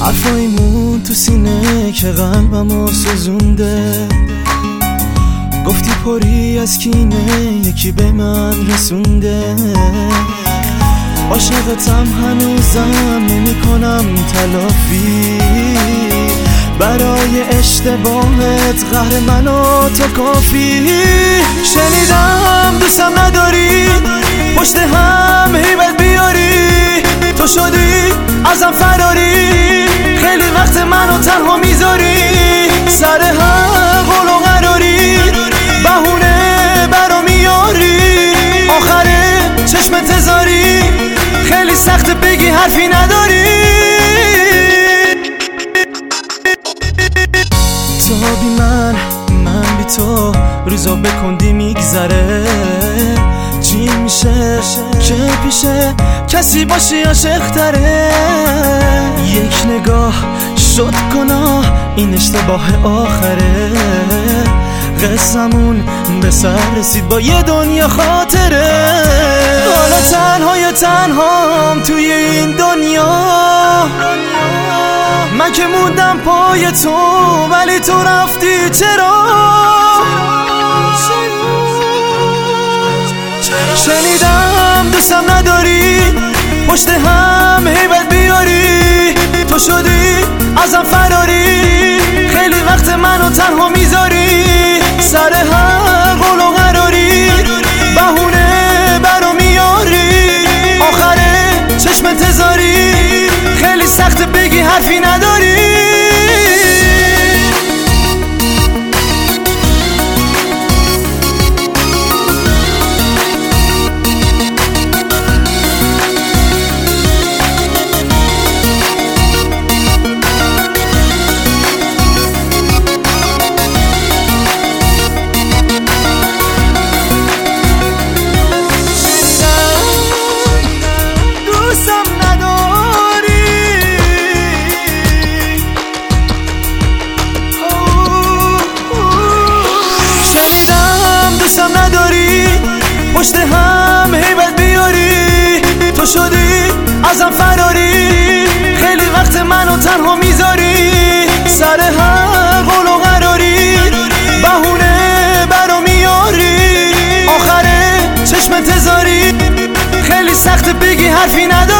حرفایمون تو سینه که قلبمو سوزونده، گفتی پری از کینه یکی به من رسونده. عاشقتم هنوزم نمی کنم تلافی، برای اشتباهت قهر من و تو کافی. شنیدم دوستم نداری، پشت هم هیبت بیاری، تو شدی ازم فراری، خیلی وقت منو تنها میذاری، سر هر قول و قراری بهونه برا میاری، آخره چشم انتظاری، خیلی سخت بگی حرفی نداری. تو بی من بی تو، روزا به کندی میگذره، چی میشه که پیشه کسی باشی عاشق تره. یک نگاه شد گناه، این اشتباه آخره، قصمون به سر رسید با یه دنیا خاطره. حالا تنهام توی این دنیا، من که موندم پای تو ولی تو رفتی چرا؟ شنیدم دوستم نداری، پشت هم هیبت بیاری، تو شدی ازم فراری، خیلی وقت منو تنها میذاری، سر هر قول و قراری بهونه برا میاری، آخره چشم انتظاری، خیلی سخت بگی حرفی نداری. پشت هم هیبت بیاری، تو شدی ازم فراری، خیلی وقت منو تنها میذاری، سر هر قول و قراری بهونه برا میاری، آخره چشم انتظاری، خیلی سخت بگی حرفی نداری.